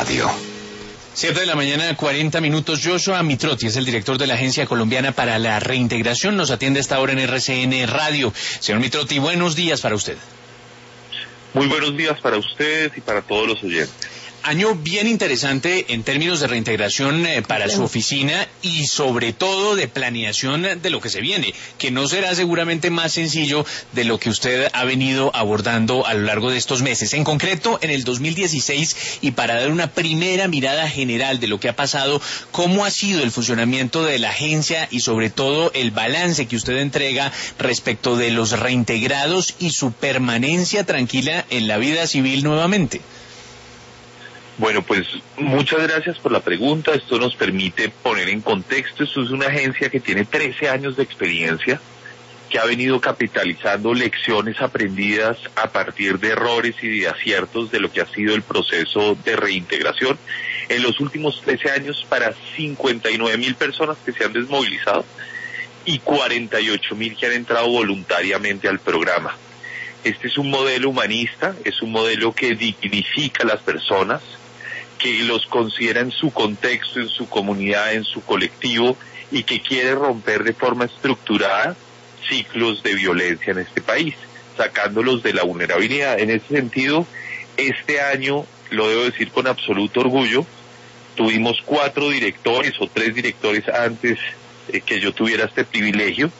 Radio. 7:40 a.m. Joshua Mitrotti es el director de la Agencia Colombiana para la Reintegración. Nos atiende a esta hora en RCN Radio. Señor Mitrotti, buenos días para usted. Muy buenos días para ustedes y para todos los oyentes. Año bien interesante en términos de reintegración para su oficina y sobre todo de planeación de lo que se viene, que no será seguramente más sencillo de lo que usted ha venido abordando a lo largo de estos meses. En concreto, en el 2016, y para dar una primera mirada general de lo que ha pasado, ¿cómo ha sido el funcionamiento de la agencia y sobre todo el balance que usted entrega respecto de los reintegrados y su permanencia tranquila en la vida civil nuevamente? Bueno, pues muchas gracias por la pregunta. Esto nos permite poner en contexto. Esto es una agencia que tiene 13 años de experiencia, que ha venido capitalizando lecciones aprendidas a partir de errores y de aciertos de lo que ha sido el proceso de reintegración. En los últimos 13 años, para 59.000 personas que se han desmovilizado y 48.000 que han entrado voluntariamente al programa. Este es un modelo humanista, es un modelo que dignifica a las personas, que los considera en su contexto, en su comunidad, en su colectivo, y que quiere romper de forma estructurada ciclos de violencia en este país, sacándolos de la vulnerabilidad. En ese sentido, este año, lo debo decir con absoluto orgullo, tuvimos 4 directores o 3 directores antes que yo tuviera este privilegio,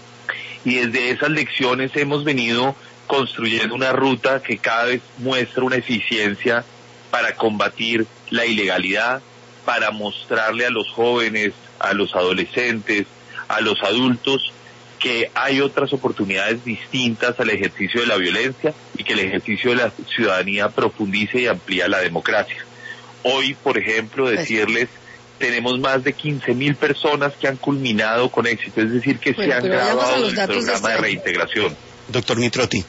y desde esas lecciones hemos venido construyendo una ruta que cada vez muestra una eficiencia para combatir la ilegalidad, para mostrarle a los jóvenes, a los adolescentes, a los adultos, que hay otras oportunidades distintas al ejercicio de la violencia y que el ejercicio de la ciudadanía profundice y amplía la democracia. Hoy, por ejemplo, decirles, tenemos más de 15.000 personas que han culminado con éxito, es decir, que se han grabado en el programa de reintegración. Doctor Mitrotti,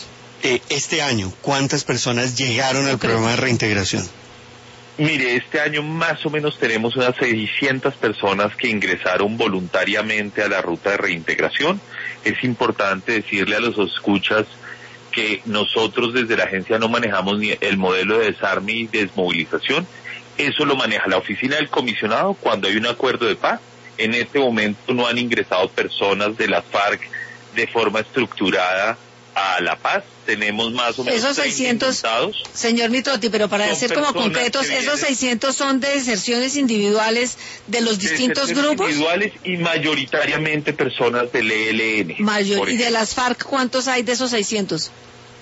este año, ¿cuántas personas llegaron al programa de reintegración? Mire, este año más o menos tenemos unas 600 personas que ingresaron voluntariamente a la ruta de reintegración. Es importante decirle a los escuchas que nosotros desde la agencia no manejamos ni el modelo de desarme y desmovilización. Eso lo maneja la oficina del comisionado cuando hay un acuerdo de paz. En este momento no han ingresado personas de las FARC de forma estructurada a La Paz. Tenemos más o menos esos 600, señor Mitrotti, pero para ser como concretos, esos 600 son de deserciones individuales de los distintos grupos. Individuales y mayoritariamente personas del ELN. ¿Y de las FARC cuántos hay de esos 600?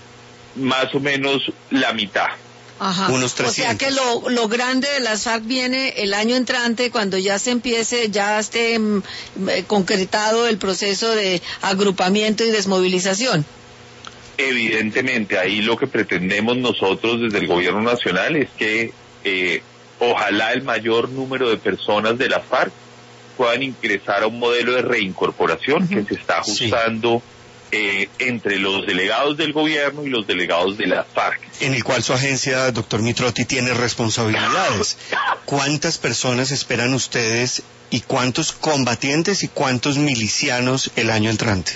Más o menos la mitad. Ajá. Unos 300. O sea que lo grande de las FARC viene el año entrante, cuando ya se empiece, ya esté concretado el proceso de agrupamiento y desmovilización. Evidentemente, ahí lo que pretendemos nosotros desde el gobierno nacional es que ojalá el mayor número de personas de la FARC puedan ingresar a un modelo de reincorporación que se está ajustando entre los delegados del gobierno y los delegados de la FARC. En el cual su agencia, doctor Mitrotti, tiene responsabilidades. ¿Cuántas personas esperan ustedes y cuántos combatientes y cuántos milicianos el año entrante?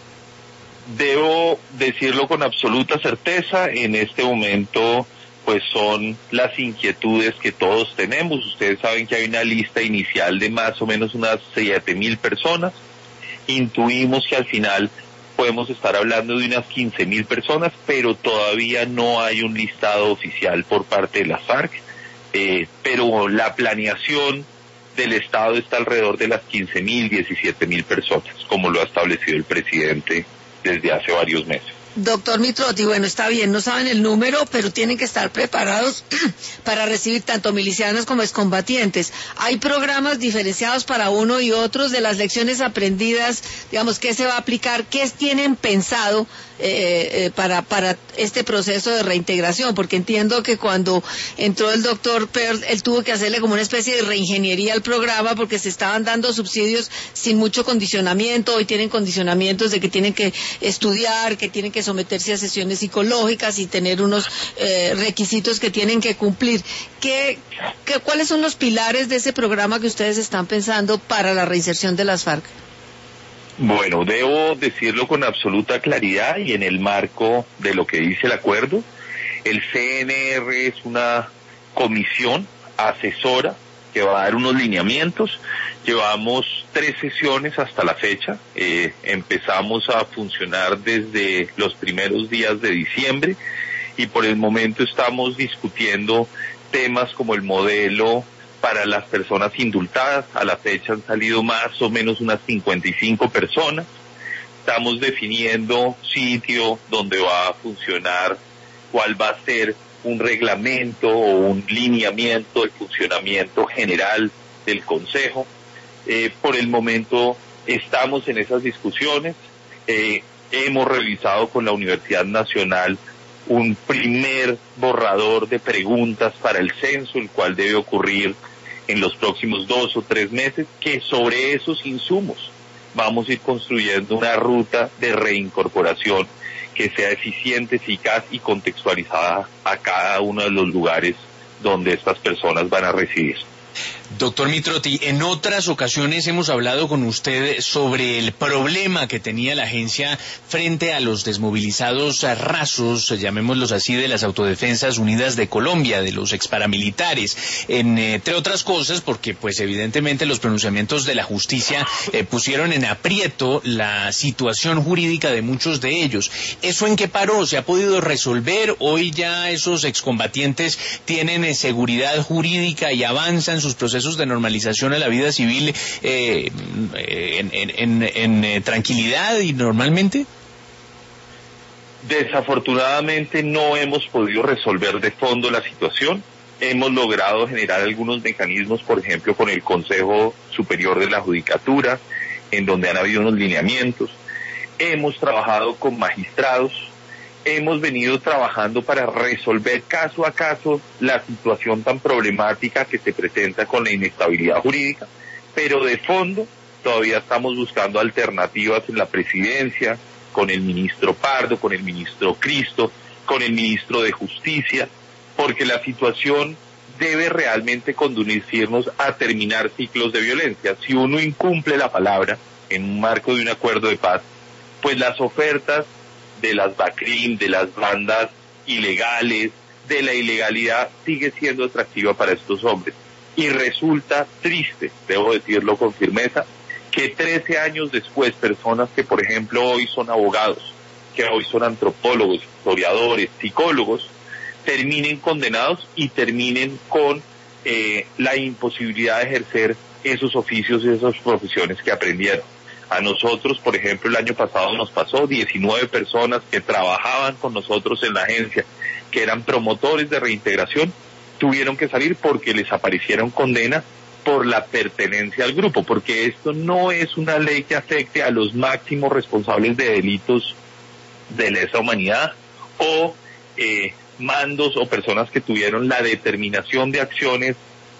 Debo decirlo con absoluta certeza, en este momento pues son las inquietudes que todos tenemos. Ustedes saben que hay una lista inicial de más o menos unas 7.000 personas. Intuimos que al final podemos estar hablando de unas 15.000 personas, pero todavía no hay un listado oficial por parte de la FARC, pero la planeación del Estado está alrededor de las 15.000, 17.000 personas, como lo ha establecido el presidente desde hace varios meses. Doctor Mitrotti, bueno, está bien, no saben el número, pero tienen que estar preparados para recibir tanto milicianos como excombatientes. ¿Hay programas diferenciados para uno y otros de las lecciones aprendidas? Digamos, ¿qué se va a aplicar? ¿Qué tienen pensado para este proceso de reintegración? Porque entiendo que cuando entró el doctor Pearl, él tuvo que hacerle como una especie de reingeniería al programa porque se estaban dando subsidios sin mucho condicionamiento. Hoy tienen condicionamientos de que tienen que estudiar, que tienen que someterse a sesiones psicológicas y tener unos requisitos que tienen que cumplir. ¿Cuáles son los pilares de ese programa que ustedes están pensando para la reinserción de las FARC? Bueno, debo decirlo con absoluta claridad y en el marco de lo que dice el acuerdo. El CNR es una comisión asesora que va a dar unos lineamientos. Llevamos 3 sesiones hasta la fecha. Empezamos a funcionar desde los primeros días de diciembre y por el momento estamos discutiendo temas como el modelo para las personas indultadas. A la fecha han salido más o menos unas 55 personas. Estamos definiendo sitio donde va a funcionar, cuál va a ser un reglamento o un lineamiento del funcionamiento general del Consejo. Por el momento estamos en esas discusiones. Hemos revisado con la Universidad Nacional un primer borrador de preguntas para el censo, el cual debe ocurrir en los próximos 2 o 3 meses, que sobre esos insumos vamos a ir construyendo una ruta de reincorporación que sea eficiente, eficaz y contextualizada a cada uno de los lugares donde estas personas van a residir. Doctor Mitrotti, en otras ocasiones hemos hablado con usted sobre el problema que tenía la agencia frente a los desmovilizados rasos, llamémoslos así, de las Autodefensas Unidas de Colombia, de los exparamilitares, entre otras cosas porque pues evidentemente los pronunciamientos de la justicia pusieron en aprieto la situación jurídica de muchos de ellos. ¿Eso en qué paró? ¿Se ha podido resolver? ¿Hoy ya esos excombatientes tienen seguridad jurídica y avanzan sus procesos de normalización a la vida civil en tranquilidad y normalmente? Desafortunadamente no hemos podido resolver de fondo la situación. Hemos logrado generar algunos mecanismos, por ejemplo, con el Consejo Superior de la Judicatura, en donde han habido unos lineamientos. Hemos trabajado con magistrados. Hemos venido trabajando para resolver caso a caso la situación tan problemática que se presenta con la inestabilidad jurídica, pero de fondo todavía estamos buscando alternativas en la presidencia, con el ministro Pardo, con el ministro Cristo, con el ministro de Justicia, porque la situación debe realmente conducirnos a terminar ciclos de violencia. Si uno incumple la palabra en un marco de un acuerdo de paz, pues las ofertas de las BACRIM, de las bandas ilegales, de la ilegalidad, sigue siendo atractiva para estos hombres. Y resulta triste, debo decirlo con firmeza, que 13 años después, personas que por ejemplo hoy son abogados, que hoy son antropólogos, historiadores, psicólogos, terminen condenados y terminen con la imposibilidad de ejercer esos oficios y esas profesiones que aprendieron. A nosotros, por ejemplo, el año pasado nos pasó 19 personas que trabajaban con nosotros en la agencia, que eran promotores de reintegración, tuvieron que salir porque les aparecieron condenas por la pertenencia al grupo, porque esto no es una ley que afecte a los máximos responsables de delitos de lesa humanidad o mandos o personas que tuvieron la determinación de acciones,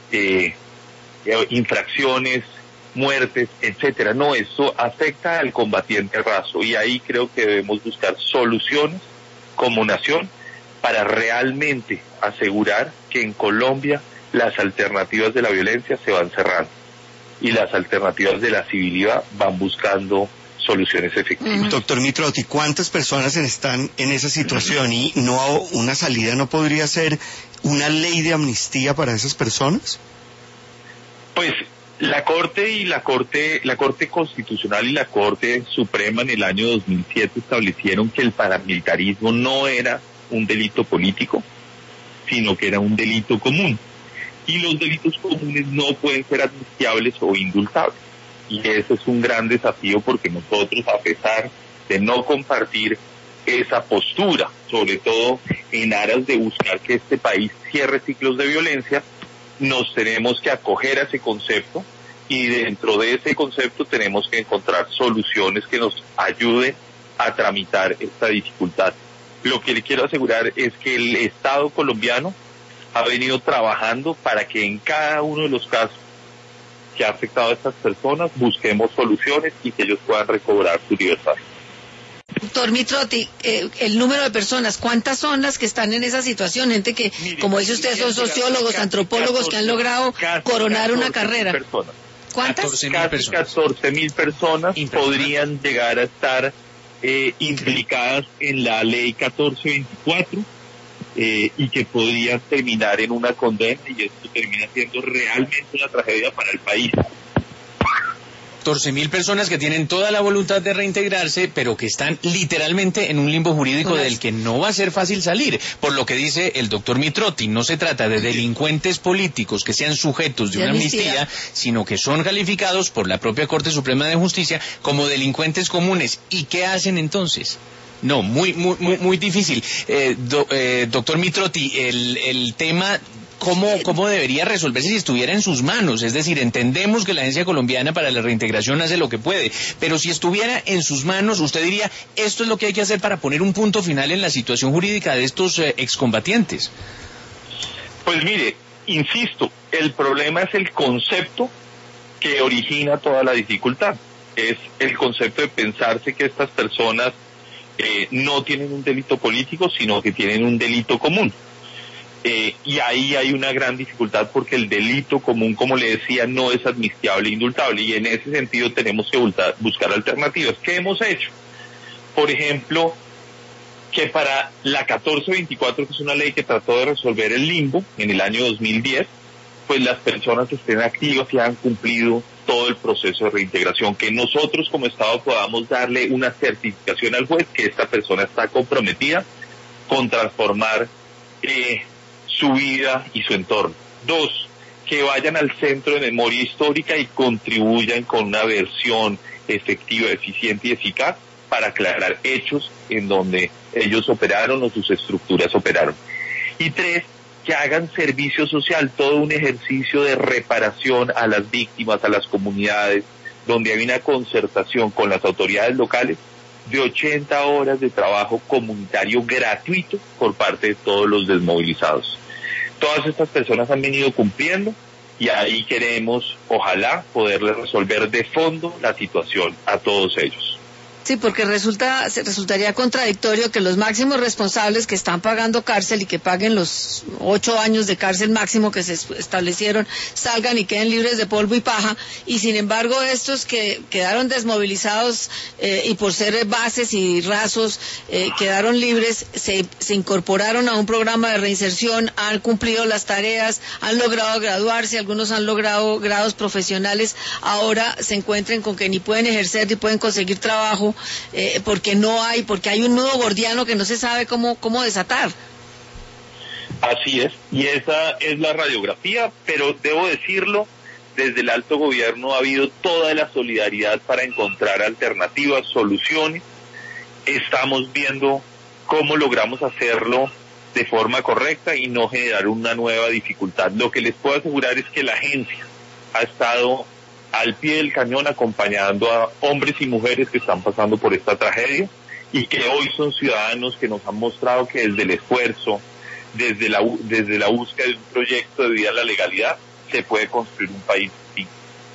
infracciones, muertes, etcétera. No, eso afecta al combatiente raso y ahí creo que debemos buscar soluciones como nación para realmente asegurar que en Colombia las alternativas de la violencia se van cerrando y las alternativas de la civilidad van buscando soluciones efectivas. Doctor Mitrotti, ¿cuántas personas están en esa situación y una salida no podría ser una ley de amnistía para esas personas? Pues la Corte Constitucional y la Corte Suprema en el año 2007 establecieron que el paramilitarismo no era un delito político, sino que era un delito común. Y los delitos comunes no pueden ser amnistiables o indultables. Y ese es un gran desafío porque nosotros, a pesar de no compartir esa postura, sobre todo en aras de buscar que este país cierre ciclos de violencia, nos tenemos que acoger a ese concepto y dentro de ese concepto tenemos que encontrar soluciones que nos ayuden a tramitar esta dificultad. Lo que le quiero asegurar es que el Estado colombiano ha venido trabajando para que en cada uno de los casos que ha afectado a estas personas busquemos soluciones y que ellos puedan recobrar su libertad. Doctor Mitrotti, el número de personas, ¿cuántas son las que están en esa situación? Gente que, como dice usted, son sociólogos, antropólogos que han logrado coronar una carrera. Personas. ¿Cuántas? 14.000 personas podrían llegar a estar implicadas en la ley 1424 y que podrían terminar en una condena, y esto termina siendo realmente una tragedia para el país. 14.000 personas que tienen toda la voluntad de reintegrarse, pero que están literalmente en un limbo jurídico del que no va a ser fácil salir. Por lo que dice el doctor Mitrotti, no se trata de delincuentes políticos que sean sujetos de una amnistía, sino que son calificados por la propia Corte Suprema de Justicia como delincuentes comunes. ¿Y qué hacen entonces? No, muy difícil. Doctor Mitrotti, el tema... ¿Cómo debería resolverse si estuviera en sus manos? Es decir, entendemos que la Agencia Colombiana para la Reintegración hace lo que puede, pero si estuviera en sus manos, usted diría, esto es lo que hay que hacer para poner un punto final en la situación jurídica de estos excombatientes. Pues mire, insisto, el problema es el concepto que origina toda la dificultad. Es el concepto de pensarse que estas personas no tienen un delito político, sino que tienen un delito común. Y ahí hay una gran dificultad porque el delito común, como le decía, no es admisible e indultable, y en ese sentido tenemos que buscar alternativas. ¿Qué hemos hecho? Por ejemplo, que para la 1424, que es una ley que trató de resolver el limbo en el año 2010, pues las personas estén activas y han cumplido todo el proceso de reintegración, que nosotros como Estado podamos darle una certificación al juez que esta persona está comprometida con transformar su vida y su entorno. 2, que vayan al Centro de Memoria Histórica y contribuyan con una versión efectiva, eficiente y eficaz para aclarar hechos en donde ellos operaron o sus estructuras operaron. Y 3, que hagan servicio social, todo un ejercicio de reparación a las víctimas, a las comunidades, donde hay una concertación con las autoridades locales de 80 horas de trabajo comunitario gratuito por parte de todos los desmovilizados. Todas estas personas han venido cumpliendo y ahí queremos, ojalá, poderles resolver de fondo la situación a todos ellos. Sí, porque resultaría contradictorio que los máximos responsables que están pagando cárcel y que paguen los 8 años de cárcel máximo que se establecieron salgan y queden libres de polvo y paja, y sin embargo estos que quedaron desmovilizados y por ser bases y rasos quedaron libres, se incorporaron a un programa de reinserción, han cumplido las tareas, han logrado graduarse, algunos han logrado grados profesionales, ahora se encuentren con que ni pueden ejercer ni pueden conseguir trabajo, porque hay un nudo gordiano que no se sabe cómo desatar. Así es, y esa es la radiografía, pero debo decirlo, desde el alto gobierno ha habido toda la solidaridad para encontrar alternativas, soluciones. Estamos viendo cómo logramos hacerlo de forma correcta y no generar una nueva dificultad. Lo que les puedo asegurar es que la agencia ha estado al pie del cañón acompañando a hombres y mujeres que están pasando por esta tragedia y que hoy son ciudadanos que nos han mostrado que desde el esfuerzo, desde la búsqueda de un proyecto de vida a la legalidad, se puede construir un país distinto.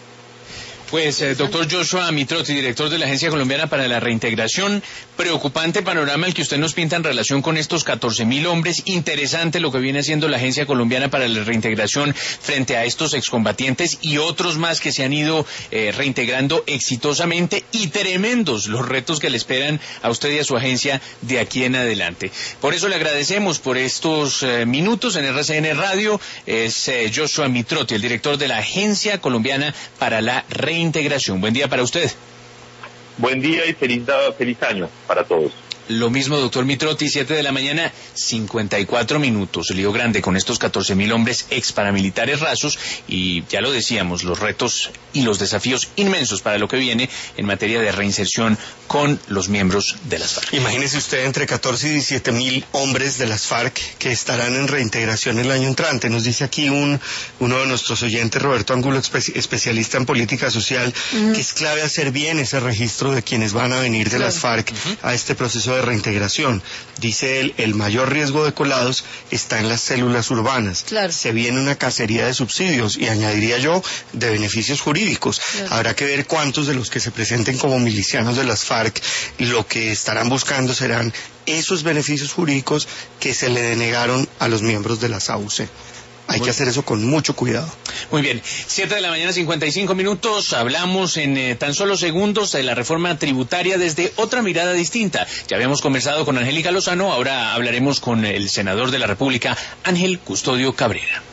Pues, doctor Joshua Mitrotti, director de la Agencia Colombiana para la Reintegración, preocupante panorama el que usted nos pinta en relación con estos 14.000 hombres, interesante lo que viene haciendo la Agencia Colombiana para la Reintegración frente a estos excombatientes y otros más que se han ido reintegrando exitosamente, y tremendos los retos que le esperan a usted y a su agencia de aquí en adelante. Por eso le agradecemos por estos minutos en RCN Radio. Es Joshua Mitrotti, el director de la Agencia Colombiana para la Reintegración. Buen día para usted. Buen día y feliz año para todos. Lo mismo, doctor Mitrotti, 7 de la mañana, 54 minutos. Lío grande con estos 14.000 hombres ex paramilitares rasos y ya lo decíamos, los retos y los desafíos inmensos para lo que viene en materia de reinserción con los miembros de las FARC. Imagínese usted entre 14 y 17.000 hombres de las FARC que estarán en reintegración el año entrante. Nos dice aquí uno de nuestros oyentes, Roberto Angulo, especialista en política social, que es clave hacer bien ese registro de quienes van a venir de las FARC a este proceso de reintegración. Dice él, el mayor riesgo de colados está en las células urbanas. Claro. Se viene una cacería de subsidios y añadiría yo de beneficios jurídicos. Claro. Habrá que ver cuántos de los que se presenten como milicianos de las FARC lo que estarán buscando serán esos beneficios jurídicos que se le denegaron a los miembros de las AUC. Hay que hacer eso con mucho cuidado. Muy bien, 7 de la mañana, 55 minutos. Hablamos en tan solo segundos de la reforma tributaria desde otra mirada distinta. Ya habíamos conversado con Angélica Lozano, ahora hablaremos con el senador de la República, Ángel Custodio Cabrera.